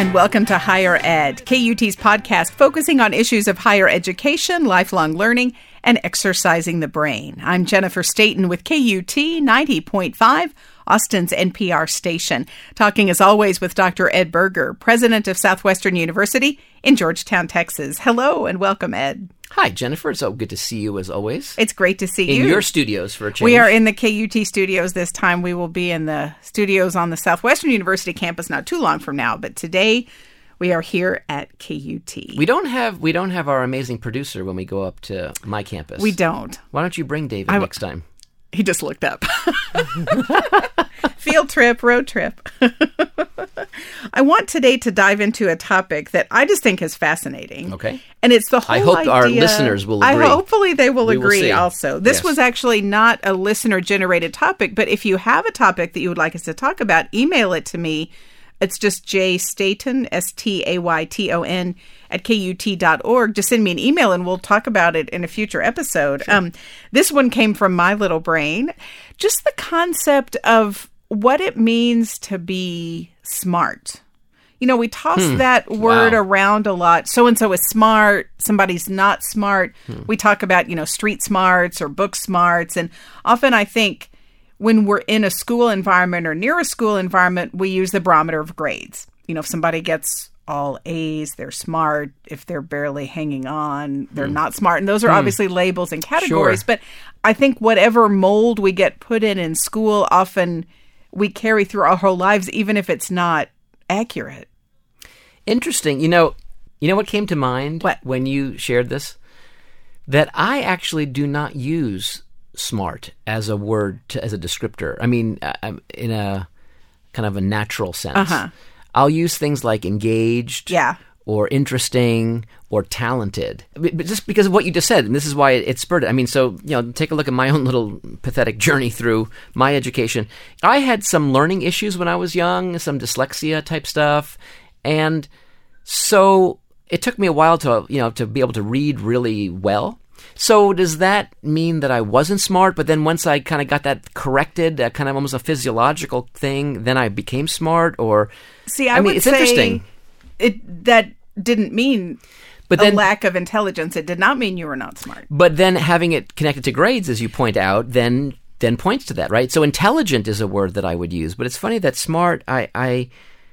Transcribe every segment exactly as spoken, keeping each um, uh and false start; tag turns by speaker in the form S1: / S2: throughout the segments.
S1: and welcome to Higher Ed, K U T's podcast focusing on issues of higher education, lifelong learning, and exercising the brain. I'm Jennifer Staten with K U T ninety point five, Austin's N P R station, talking as always with Doctor Ed Berger, president of Southwestern University in Georgetown, Texas. Hello and welcome, Ed.
S2: Hi, Jennifer. It's so good to see you as always.
S1: It's great to see
S2: in
S1: you.
S2: In your studios for a change.
S1: We are in the K U T studios this time. We will be in the studios on the Southwestern University campus not too long from now, but today we are here at K U T.
S2: We don't have we don't have our amazing producer when we go up to my campus.
S1: We don't.
S2: Why don't you bring David
S1: I,
S2: next time?
S1: He just looked up. Field trip, road trip. I want today to dive into a topic that I just think is fascinating.
S2: Okay.
S1: And it's the whole
S2: I hope
S1: idea,
S2: our listeners will agree.
S1: I hopefully they will
S2: we
S1: agree
S2: will
S1: also. This
S2: yes.
S1: was actually not a listener-generated topic, but if you have a topic that you would like us to talk about, email it to me. It's just J Staton, S T A Y T O N, at K U T dot org. Just send me an email and we'll talk about it in a future episode. Sure. Um, this one came from my little brain. Just the concept of what it means to be smart. You know, we toss hmm. that word
S2: wow.
S1: around a lot. So-and-so is smart. Somebody's not smart. Hmm. We talk about, you know, street smarts or book smarts. And often I think when we're in a school environment or near a school environment, we use the barometer of grades. You know, if somebody gets all A's, they're smart. If they're barely hanging on, they're hmm. not smart. And those are hmm. obviously labels and categories.
S2: Sure.
S1: But I think whatever mold we get put in in school, often we carry through our whole lives, even if it's not accurate.
S2: Interesting. You know, you know what came to mind
S1: what?
S2: when you shared this? That I actually do not use smart as a word, to, as a descriptor. I mean, uh, in a kind of a natural sense.
S1: Uh-huh.
S2: I'll use things like engaged
S1: yeah.
S2: or interesting or talented. But just because of what you just said, and this is why it spurred it. I mean, so, you know, take a look at my own little pathetic journey through my education. I had some learning issues when I was young, some dyslexia type stuff. And so it took me a while to, you know, to be able to read really well. So does that mean that I wasn't smart, but then once I kind of got that corrected, that kind of almost a physiological thing, then I became smart? Or
S1: see, I,
S2: I mean,
S1: would
S2: it's
S1: say
S2: interesting.
S1: It that didn't mean
S2: but
S1: a
S2: then,
S1: lack of intelligence. It did not mean you were not smart.
S2: But then having it connected to grades, as you point out, then then points to that, right? So intelligent is a word that I would use, but it's funny that smart, I. I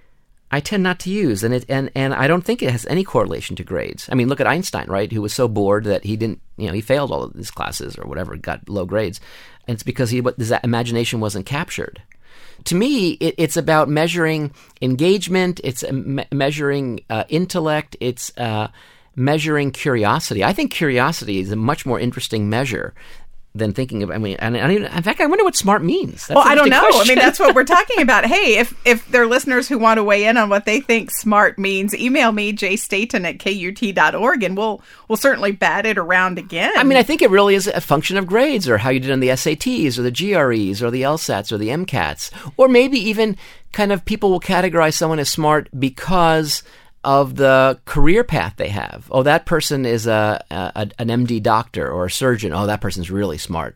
S2: I tend not to use, and it and, and I don't think it has any correlation to grades. I mean, look at Einstein, right? Who was so bored that he didn't, you know, he failed all of his classes or whatever, got low grades, and it's because he his imagination wasn't captured. To me, it, it's about measuring engagement. It's me- measuring uh, intellect. It's uh, measuring curiosity. I think curiosity is a much more interesting measure than thinking of, I mean, and, and in fact, I wonder what smart means. That's
S1: well, I don't know.
S2: Question.
S1: I mean, that's what we're talking about. Hey, if if there are listeners who want to weigh in on what they think smart means, email me, j staton at K U T dot org, and we'll we'll certainly bat it around again.
S2: I mean, I think it really is a function of grades, or how you did on the S A Ts, or the G R Es, or the LSATs, or the MCATs, or maybe even kind of people will categorize someone as smart because of the career path they have. Oh, that person is a, a an M D doctor or a surgeon. Oh, that person's really smart.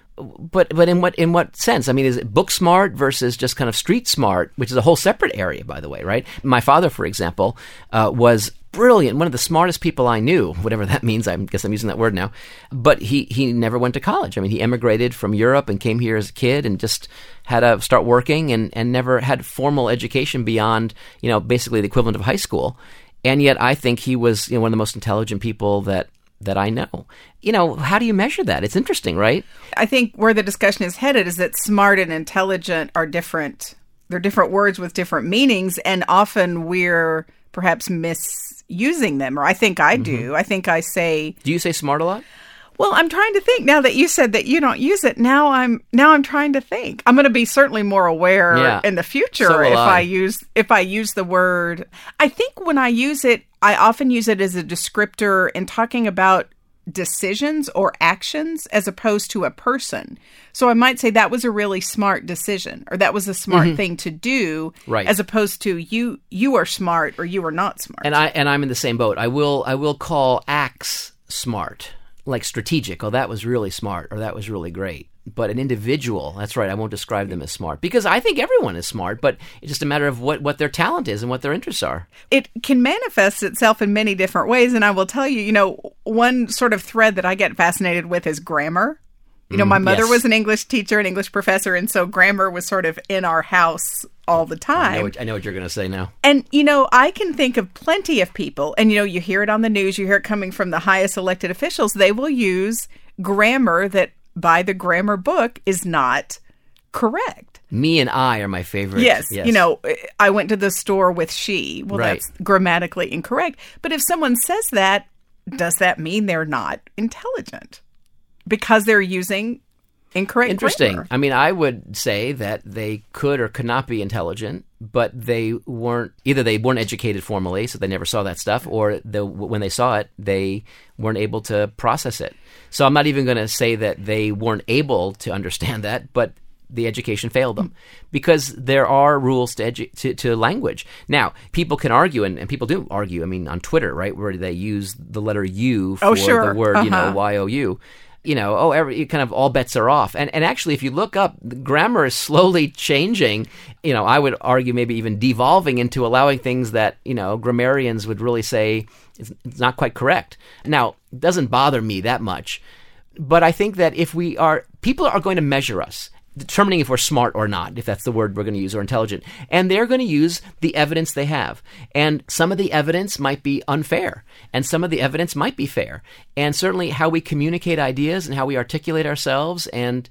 S2: But but in what in what sense? I mean, is it book smart versus just kind of street smart, which is a whole separate area, by the way, right? My father, for example, uh, was brilliant, one of the smartest people I knew, whatever that means. I guess I'm using that word now. But he, he never went to college. I mean, he emigrated from Europe and came here as a kid and just had to start working and, and never had formal education beyond, you know, basically the equivalent of high school. And yet I think he was, you know, one of the most intelligent people that that I know. You know, how do you measure that? It's interesting, right?
S1: I think where the discussion is headed is that smart and intelligent are different. They're different words with different meanings, and often we're perhaps misusing them, or I think I do. Mm-hmm. I think I say...
S2: Do you say smart a lot?
S1: Well, I'm trying to think now that you said that you don't use it. Now I'm now I'm trying to think. I'm going to be certainly more aware
S2: yeah.
S1: in the future
S2: so
S1: if I.
S2: I
S1: use if I use the word. I think when I use it, I often use it as a descriptor in talking about decisions or actions as opposed to a person. So I might say that was a really smart decision, or that was a smart mm-hmm. thing to do,
S2: right.
S1: as opposed to you you are smart or you are not smart.
S2: And I and I'm in the same boat. I will I will call acts smart. Like strategic, oh, that was really smart, or that was really great. but an individual, that's right, I won't describe them as smart. Because I think everyone is smart, but it's just a matter of what, what their talent is and what their interests are.
S1: It can manifest itself in many different ways. And I will tell you, you know, one sort of thread that I get fascinated with is grammar. You know, my mother
S2: yes.
S1: was an English teacher, an English professor, and so grammar was sort of in our house all the time.
S2: I know what, I know what you're going to say now.
S1: And, you know, I can think of plenty of people, and, you know, you hear it on the news, you hear it coming from the highest elected officials, they will use grammar that by the grammar book is not correct.
S2: Me and I are my favorite.
S1: Yes,
S2: yes.
S1: You know, I went to the store with she. Well,
S2: right.
S1: That's grammatically incorrect. But if someone says that, does that mean they're not intelligent? Because they're using incorrect
S2: Interesting.
S1: grammar.
S2: I mean, I would say that they could or could not be intelligent, but they weren't, either they weren't educated formally, so they never saw that stuff, or the, when they saw it, they weren't able to process it. So I'm not even going to say that they weren't able to understand that, but the education failed them, because there are rules to, edu- to to language. Now, people can argue, and, and people do argue, I mean, on Twitter, right, where they use the letter U for
S1: oh, sure.
S2: the word,
S1: uh-huh.
S2: you know, Y O U. You know, oh, every kind of all bets are off. And and actually, if you look up, the grammar is slowly changing. You know, I would argue maybe even devolving into allowing things that, you know, grammarians would really say it's, it's not quite correct. Now, it doesn't bother me that much. But I think that if we are, people are going to measure us, determining if we're smart or not, if that's the word we're going to use, or intelligent. And they're going to use the evidence they have. And some of the evidence might be unfair, and some of the evidence might be fair. And certainly how we communicate ideas and how we articulate ourselves and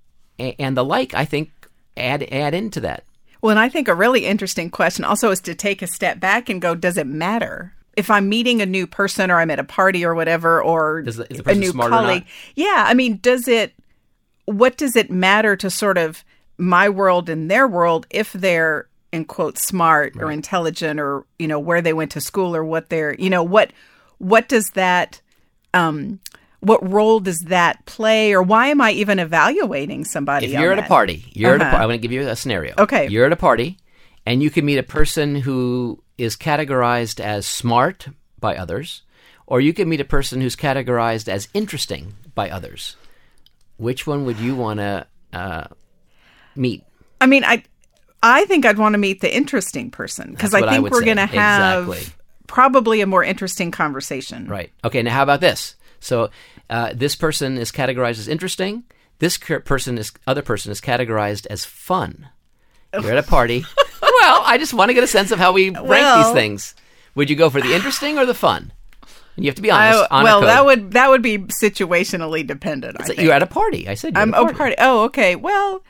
S2: and the like, I think, add add into that.
S1: Well, and I think a really interesting question also is to take a step back and go, does it matter? If I'm meeting a new person, or I'm at a party or whatever, or
S2: Does the, is the
S1: a
S2: person
S1: new
S2: smart or
S1: colleague.
S2: not?
S1: Yeah, I mean, does it, what does it matter to sort of my world and their world if they're, in quotes, smart
S2: Right.
S1: or intelligent, or, you know, where they went to school, or what they're, you know, what, what does that, um, what role does that play, or why am I even evaluating somebody?
S2: If you're
S1: on
S2: at a
S1: that?
S2: party, you're
S1: Uh-huh.
S2: at a par- I'm going to give you a scenario.
S1: Okay.
S2: You're at a party, and you can meet a person who is categorized as smart by others, or you can meet a person who's categorized as interesting by others. Which one would you want to uh, meet?
S1: I mean, I, I think I'd want to meet the interesting person, because
S2: That's
S1: I
S2: what I
S1: think
S2: would
S1: we're
S2: say.
S1: going to have
S2: Exactly.
S1: probably a more interesting conversation.
S2: Right. Okay, now how about this? So uh, this person is categorized as interesting. This cur- person is other person is categorized as fun. You're at a party. Well, I just want to get a sense of how we rank
S1: Well-
S2: these things. Would you go for the interesting or the fun? And you have to be honest.
S1: I,
S2: honor
S1: well,
S2: code.
S1: that would that would be situationally dependent. I
S2: So
S1: think.
S2: you're at a party. I said you're
S1: I'm
S2: at a
S1: oh
S2: party.
S1: party. Oh, okay. Well,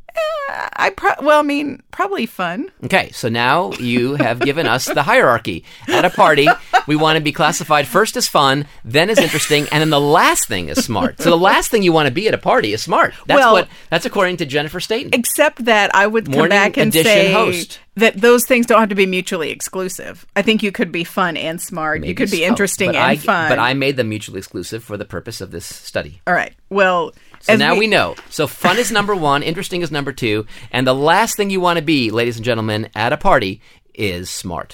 S1: uh, I pro- well, I mean, probably fun.
S2: Okay, so now you have given us the hierarchy. At a party, we want to be classified first as fun, then as interesting, and then the last thing is smart. So the last thing you want to be at a party is smart. That's
S1: Well-
S2: what that's according to Jennifer Staten.
S1: Except that I would come
S2: Morning
S1: back and
S2: edition
S1: say
S2: host.
S1: that those things don't have to be mutually exclusive. I think you could be fun and smart.
S2: Maybe
S1: you could be
S2: so,
S1: interesting
S2: but
S1: and
S2: I,
S1: fun.
S2: But I made them mutually exclusive for the purpose of this study.
S1: All right. Well,
S2: So
S1: as
S2: now we know. So fun is number one, interesting is number two, and the last thing you want to be, ladies and gentlemen, at a party is smart.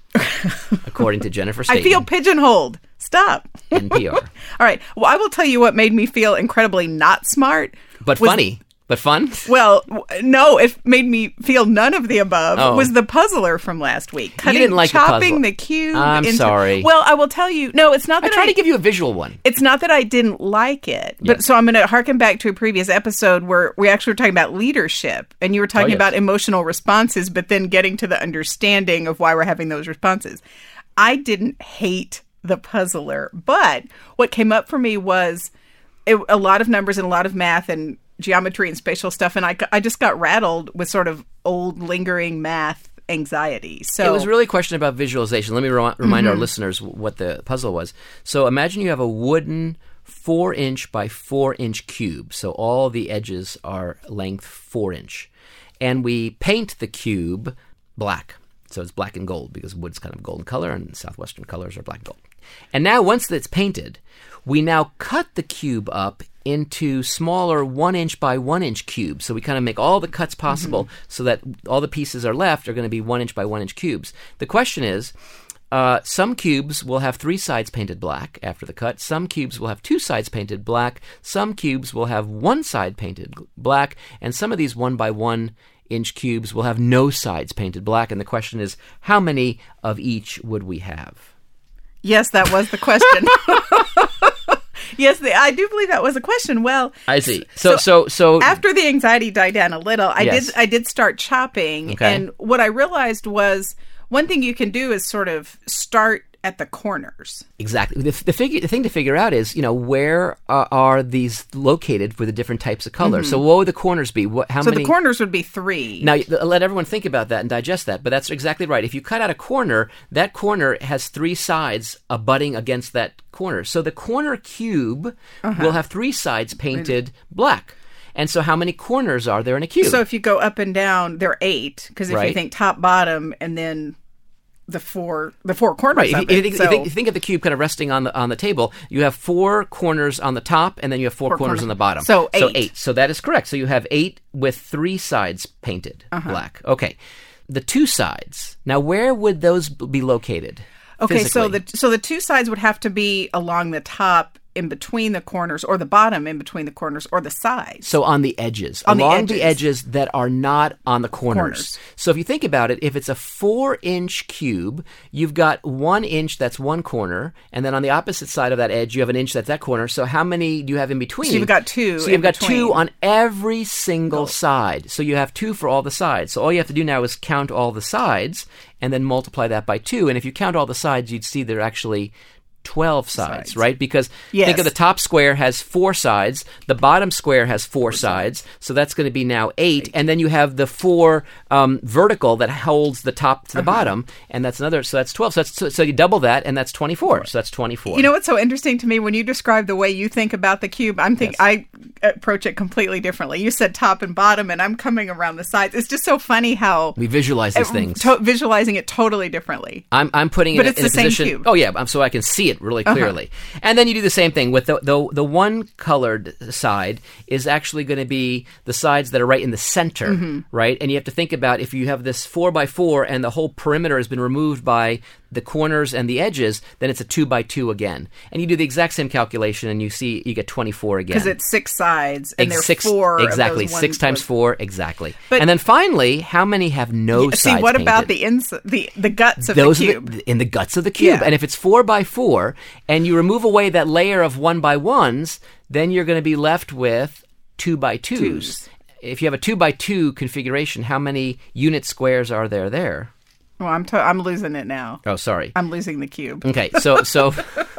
S2: According to Jennifer
S1: I
S2: Staten.
S1: feel pigeonholed. Stop.
S2: N P R.
S1: All right. Well, I will tell you what made me feel incredibly not smart.
S2: But
S1: was-
S2: funny. But fun?
S1: Well, w- no, it made me feel none of the above.
S2: Oh.
S1: Was the puzzler from last week. Cutting,
S2: didn't like the
S1: chopping
S2: puzzle.
S1: the cube.
S2: I'm
S1: into,
S2: sorry.
S1: Well, I will tell you. No, it's not
S2: I
S1: that
S2: try
S1: I,
S2: to give you a visual one.
S1: it's not that I didn't like it. But
S2: Yes.
S1: so I'm going to harken back to a previous episode where we actually were talking about leadership, and you were talking
S2: Oh, yes.
S1: about emotional responses, but then getting to the understanding of why we're having those responses. I didn't hate the puzzler, but what came up for me was it, a lot of numbers and a lot of math and geometry and spatial stuff, and I, I just got rattled with sort of old lingering math anxiety. So
S2: It was really a question about visualization. Let me re- remind our listeners what the puzzle was. So imagine you have a wooden four inch by four inch cube. So all the edges are length four inch. And we paint the cube black. So it's black and gold because wood's kind of golden color and southwestern colors are black and gold. And now once it's painted, we now cut the cube up into smaller one inch by one inch cubes. So we kind of make all the cuts possible so that all the pieces are left are going to be one inch by one inch cubes. The question is, Uh, some cubes will have three sides painted black after the cut. Some cubes will have two sides painted black. Some cubes will have one side painted black. And some of these one by one inch cubes will have no sides painted black. And the question is, how many of each would we have?
S1: Yes, that was the question. Yes, the, I do believe that was a question. Well,
S2: I see. So, so, so, so
S1: after the anxiety died down a little, I
S2: yes.
S1: did, I did start chopping,
S2: okay.
S1: and what I realized was one thing you can do is sort of start at the corners.
S2: Exactly. The, the, figure, the thing to figure out is, you know, where uh, are these located for the different types of color? Mm-hmm. So what would the corners be? What, how
S1: so
S2: many?
S1: the corners would be three.
S2: Now, let everyone think about that and digest that, but that's exactly right. If you cut out a corner, that corner has three sides abutting against that corner. So the corner cube uh-huh. will have three sides painted black. And so how many corners are there in a cube?
S1: So if you go up and down, there are eight, because if
S2: right.
S1: you think top, bottom, and then the four the four corners
S2: right.
S1: of
S2: If you,
S1: it.
S2: if you,
S1: So,
S2: if you think of the cube kind of resting on the on the table, you have four corners on the top, and then you have four,
S1: four
S2: corners,
S1: corners
S2: on the bottom.
S1: So eight.
S2: So eight. So that is correct. So you have eight with three sides painted uh-huh. black. Okay. The two sides. Now, where would those be located?
S1: Okay,
S2: physically?
S1: so the so the two sides would have to be along the top, in between the corners, or the bottom in between the corners, or the sides.
S2: So on the edges,
S1: on
S2: along
S1: the edges.
S2: the edges that are not on the corners.
S1: corners.
S2: So if you think about it, if it's a four-inch cube, you've got one inch that's one corner, and then on the opposite side of that edge, you have an inch that's that corner. So how many do you have in between?
S1: So you've got two.
S2: So you've got
S1: between.
S2: two on every single oh. side. So you have two for all the sides. So all you have to do now is count all the sides, and then multiply that by two. And if you count all the sides, you'd see there are actually twelve sides, sides, right? Because
S1: yes.
S2: think of the top square has four sides, the bottom square has four, four sides, sides, so that's going to be now eight, eight. And then you have the four um, vertical that holds the top to the uh-huh. bottom, and that's another, so that's twelve. So, that's, so, so you double that, and that's twenty-four. So that's twenty-four.
S1: You know what's so interesting to me? When you describe the way you think about the cube, I'm think yes. I approach it completely differently. You said top and bottom, and I'm coming around the sides. It's just so funny how
S2: we visualize these
S1: it,
S2: things.
S1: To- visualizing it totally differently.
S2: I'm I'm putting
S1: but
S2: it
S1: it's
S2: in
S1: the
S2: a position.
S1: Same cube.
S2: Oh yeah, so I can see it really clearly. Uh-huh. And then you do the same thing with the the, the one colored side is actually going to be the sides that are right in the center, mm-hmm. right? And you have to think about if you have this four by four and the whole perimeter has been removed by the corners and the edges, then it's a two by two again. And you do the exact same calculation, and you see you get twenty-four again.
S1: Because it's six sides, and there's
S2: six,
S1: four.
S2: Exactly,
S1: of those
S2: six times
S1: ones.
S2: four, exactly.
S1: But,
S2: and then finally, how many have no
S1: yeah,
S2: sides
S1: See, what
S2: painted?
S1: about the ins- the the guts of
S2: Those
S1: the cube?
S2: Are the, in the guts of the cube.
S1: Yeah.
S2: And if it's four by four, and you remove away that layer of one by ones, then you're going to be left with two by twos.
S1: Twos.
S2: If you have a two by two configuration, how many unit squares are there there?
S1: Well, I'm to- I'm losing it now.
S2: Oh, sorry.
S1: I'm losing the cube.
S2: Okay, so so.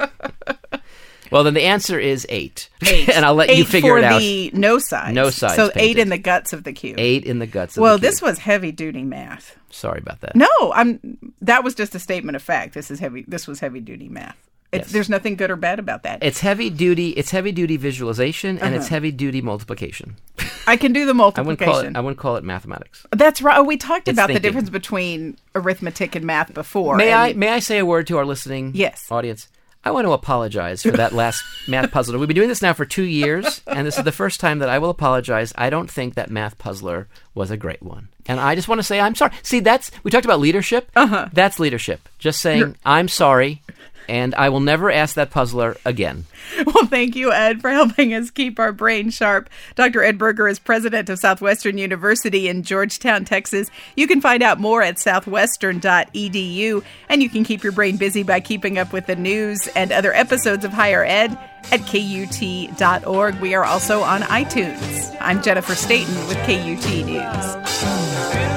S2: Well, then the answer is eight.
S1: Eight.
S2: And I'll let
S1: eight
S2: you figure
S1: for
S2: it out.
S1: the no sides.
S2: No sides
S1: So
S2: painted.
S1: eight in the guts of the cube.
S2: Eight in the guts of
S1: well,
S2: the cube.
S1: this was heavy duty math.
S2: Sorry about that.
S1: No, I'm. That was just a statement of fact. This is heavy. This was heavy duty math. It's,
S2: Yes.
S1: There's nothing good or bad about that.
S2: It's heavy duty. It's heavy duty visualization, and
S1: Uh-huh.
S2: it's heavy duty multiplication.
S1: I can do the
S2: I wouldn't call
S1: multiplication.
S2: it. I wouldn't call it mathematics.
S1: That's right. Oh, we talked
S2: It's
S1: about
S2: thinking.
S1: the difference between arithmetic and math before.
S2: May
S1: and
S2: I? May I say a word to our listening
S1: Yes.
S2: audience? I want to apologize for that last math puzzler. We've been doing this now for two years, and this is the first time that I will apologize. I don't think that math puzzler was a great one. And I just want to say I'm sorry. See, that's we talked about leadership.
S1: Uh-huh.
S2: That's leadership. Just saying
S1: You're-
S2: I'm sorry, and I will never ask that puzzler again.
S1: Well, thank you, Ed, for helping us keep our brain sharp. Doctor Ed Berger is president of Southwestern University in Georgetown, Texas. You can find out more at southwestern dot e d u, and you can keep your brain busy by keeping up with the news and other episodes of Higher Ed at K U T dot org. We are also on iTunes. I'm Jennifer Staten with K U T News.